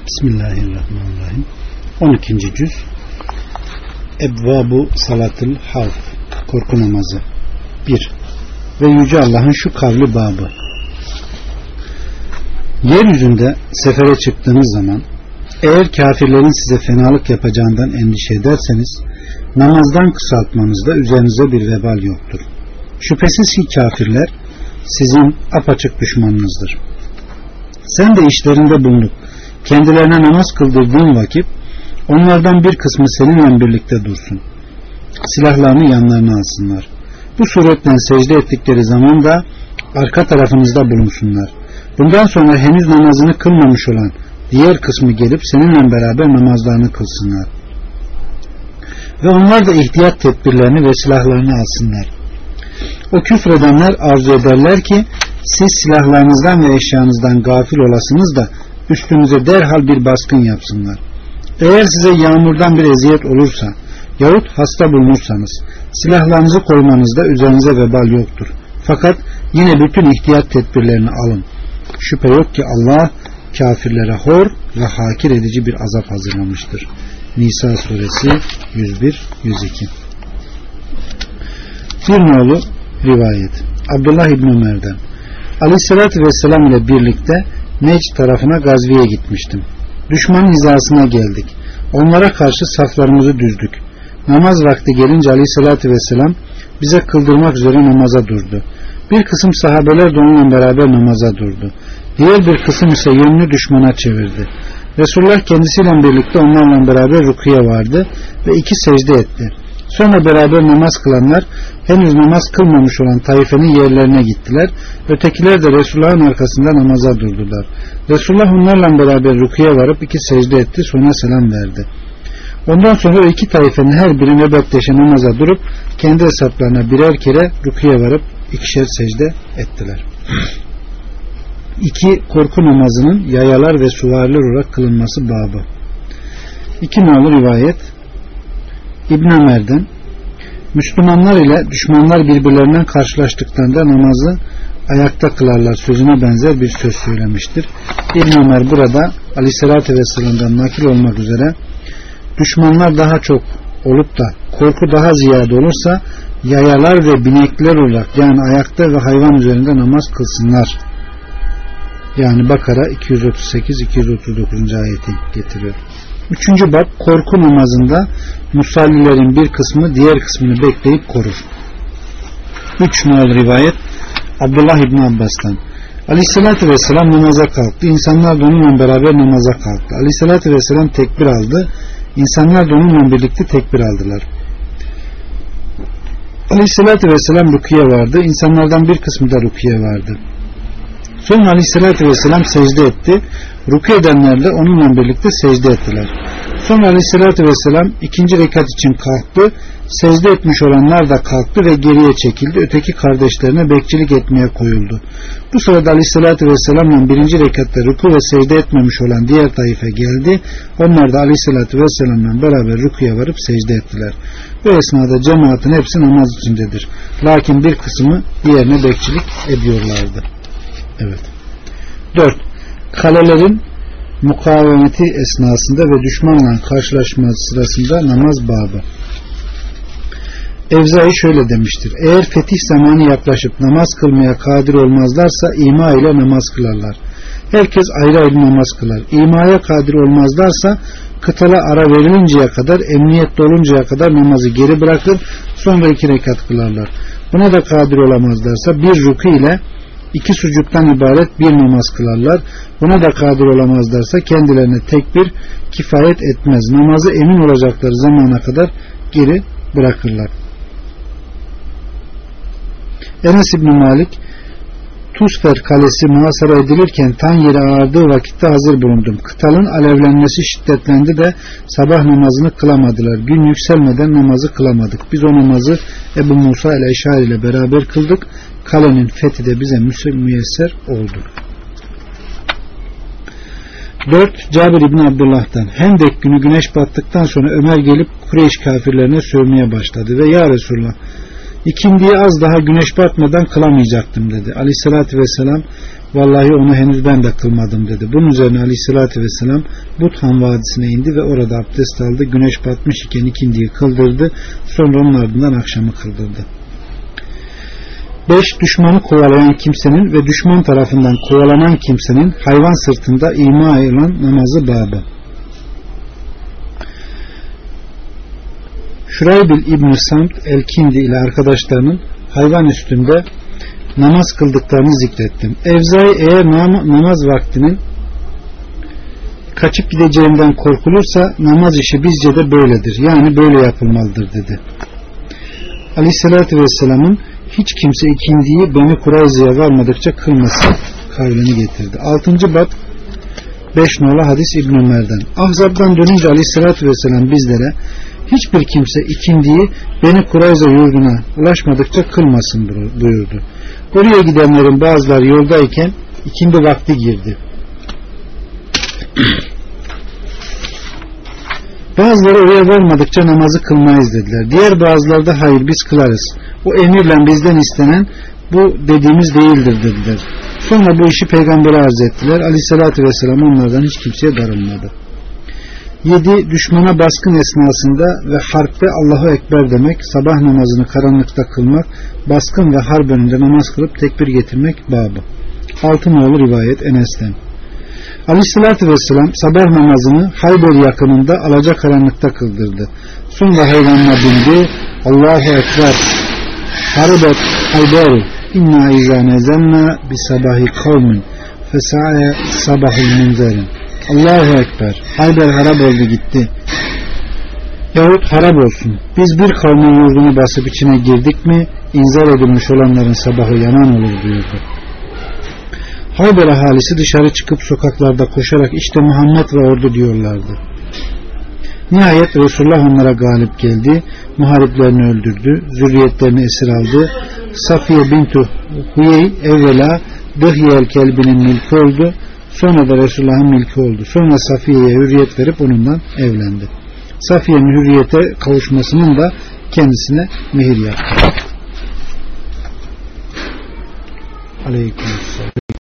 Bismillahirrahmanirrahim. 12. cüz Ebvabu Salatul Havf, korku namazı. 1. Ve Yüce Allah'ın şu kavli babı: yeryüzünde sefere çıktığınız zaman eğer kafirlerin size fenalık yapacağından endişe ederseniz namazdan kısaltmanızda üzerinize bir vebal yoktur. Şüphesiz ki kafirler sizin apaçık düşmanınızdır. Sen de işlerinde bulunup kendilerine namaz kıldırdığın vakit onlardan bir kısmı seninle birlikte dursun. Silahlarını yanlarına alsınlar. Bu suretle secde ettikleri zaman da arka tarafınızda bulunsunlar. Bundan sonra henüz namazını kılmamış olan diğer kısmı gelip seninle beraber namazlarını kılsınlar. Ve onlar da ihtiyat tedbirlerini ve silahlarını alsınlar. O küfredenler arzu ederler ki siz silahlarınızdan ve eşyanızdan gafil olasınız da üstünüze derhal bir baskın yapsınlar. Eğer size yağmurdan bir eziyet olursa yahut hasta bulunursanız silahlarınızı koymanızda üzerinize vebal yoktur. Fakat yine bütün ihtiyat tedbirlerini alın. Şüphe yok ki Allah kafirlere hor ve hakir edici bir azap hazırlamıştır. Nisa suresi 101-102. Bir nolu rivayet Abdullah İbni Ömer'den: Aleyhisselatü Vesselam ile birlikte Necd tarafına gazviye gitmiştim. Düşmanın hizasına geldik. Onlara karşı saflarımızı düzdük. Namaz vakti gelince Aleyhisselatü Vesselam bize kıldırmak üzere namaza durdu. Bir kısım sahabeler de onunla beraber namaza durdu. Diğer bir kısım ise yönünü düşmana çevirdi. Resulullah kendisiyle birlikte onlarla beraber rüküye vardı ve 2 secde etti. Sonra beraber namaz kılanlar henüz namaz kılmamış olan taifenin yerlerine gittiler. Ötekiler de Resulullah'ın arkasında namaza durdular. Resulullah onlarla beraber rüküye varıp 2 secde etti, sonra selam verdi. Ondan sonra o 2 taifenin her biri nöbetleşe namaza durup kendi hesaplarına birer kere rüküye varıp 2'şer secde ettiler. 2. Korku namazının yayalar ve süvariler olarak kılınması babı. 2 nolu rivayet İbn Ömer'den: Müslümanlar ile düşmanlar birbirlerinden karşılaştıklarında namazı ayakta kılarlar sözüne benzer bir söz söylemiştir. İbn Ömer burada Aleyhisselatü Vesselam'dan nakil olmak üzere düşmanlar daha çok olup da korku daha ziyade olursa yayalar ve binekler olarak yani ayakta ve hayvan üzerinde namaz kılsınlar. Yani Bakara 238-239. ayeti getiriyor. 3. bab korku namazında musallilerin bir kısmı diğer kısmını bekleyip korur. 3 nol rivayet Abdullah İbni Abbas'tan: Aleyhisselatü Vesselam namaza kalktı. İnsanlar da onunla beraber namaza kalktı. Aleyhisselatü Vesselam tekbir aldı. İnsanlar da onunla birlikte tekbir aldılar. Aleyhisselatü Vesselam rüküye vardı. İnsanlardan bir kısmı da rüküye vardı. Sonra Aleyhisselatü Vesselam secde etti. Rükû edenler de onunla birlikte secde ettiler. Sonra Aleyhisselatü Vesselam 2. rekat için kalktı. Secde etmiş olanlar da kalktı ve geriye çekildi. Öteki kardeşlerine bekçilik etmeye koyuldu. Bu sırada Aleyhisselatü Vesselam'la 1. rekatta rükû ve secde etmemiş olan diğer taife geldi. Onlar da Aleyhisselatü Vesselam'la beraber rükûya varıp secde ettiler. Bu esnada cemaatin hepsi namaz içindedir. Lakin bir kısmı diğerine bekçilik ediyorlardı. Evet. 4. Kalelerin mukavemeti esnasında ve düşmanla karşılaşma sırasında namaz babı. Evzai şöyle demiştir: eğer fetih zamanı yaklaşıp namaz kılmaya kadir olmazlarsa ima ile namaz kılarlar. Herkes ayrı ayrı namaz kılar. İmaya kadir olmazlarsa kıtala ara verilinceye kadar, emniyette oluncaya kadar namazı geri bırakır, sonra 2 rekat kılarlar. Buna da kadir olamazlarsa bir rükû ile 2 sucuktan ibaret bir namaz kılarlar. Buna da kadir olamazlarsa kendilerine tekbir kifayet etmez. Namazı emin olacakları zamana kadar geri bırakırlar. Enes İbni Malik: Tusfer kalesi muhasara edilirken tan yeri ağardığı vakitte hazır bulundum. Kıtalın alevlenmesi şiddetlendi de sabah namazını kılamadılar. Gün yükselmeden namazı kılamadık. Biz o namazı Ebu Musa el-Eşari ile beraber kıldık. Kalenin fethi de bize müyesser oldu. 4. Cabir İbni Abdullah'tan: Hendek günü güneş battıktan sonra Ömer gelip Kureyş kafirlerine sövmeye başladı ve ya Resulullah, İkindiyi az daha güneş batmadan kılamayacaktım dedi. Aleyhissalatü vesselam vallahi onu henüz ben de kılmadım dedi. Bunun üzerine Aleyhissalatü vesselam Buthan Vadisi'ne indi ve orada abdest aldı. Güneş batmış iken ikindiyi kıldırdı. Sonra onun ardından akşamı kıldırdı. 5. Düşmanı kovalayan kimsenin ve düşman tarafından kovalanan kimsenin hayvan sırtında ima olan namazı babı. Şuraybil İbn-i Samt el-Kindi ile arkadaşlarının hayvan üstünde namaz kıldıklarını zikrettim. Evzai eğer namaz vaktinin kaçıp gideceğinden korkulursa namaz işi bizce de böyledir. Yani böyle yapılmalıdır dedi. Aleyhissalatü vesselamın hiç kimse ikindiyi Beni Kurayza'ya varmadıkça kılmasın kavlini getirdi. 6. bab 5 nolu hadis İbn Ömer'den. Ahzab'dan dönünce Aleyhissalatü vesselam bizlere hiçbir kimse ikindiyi Beni Kurayza yurduna ulaşmadıkça kılmasın buyurdu. Oraya gidenlerin bazıları yoldayken ikindi vakti girdi. Bazıları oraya varmadıkça namazı kılmayız dediler. Diğer bazıları da hayır biz kılarız. O emirle bizden istenen bu dediğimiz değildir dediler. Sonra bu işi peygambere arz ettiler. Aleyhissalatü vesselam onlardan hiç kimseye darılmadı. 7. Düşmana baskın esnasında ve harpte Allahu Ekber demek, sabah namazını karanlıkta kılmak, baskın ve harp önünde namaz kılıp tekbir getirmek babı. 6 nolu rivayet Enes'ten. Aleyhissalatü vesselam sabah namazını Hayber yakınında alacakaranlıkta kıldırdı. Sonra hayvanına bindi. Allahu Ekber. Harbet Hayber. İnna izâ nezenna bi sabahi kavmin fesa'e sabahil munzerin. Allahu Ekber. Hayber harap oldu gitti. Yahut harap olsun. Biz bir kavmin yurdunu basıp içine girdik mi inzar edilmiş olanların sabahı yanan olur buyurdu. Hayber ahalisi dışarı çıkıp sokaklarda koşarak işte Muhammed ve ordu diyorlardı. Nihayet Resulullah onlara galip geldi. Muhariplerini öldürdü. Zürriyetlerini esir aldı. Safiye bintu Huyey evvela Dıhyel kelbinin milki oldu. Sonra da Resulullah'ın milki oldu. Sonra Safiye'ye hürriyet verip onunla evlendi. Safiye'nin hürriyete kavuşmasının da kendisine mehir yaptı. Aleykümselam.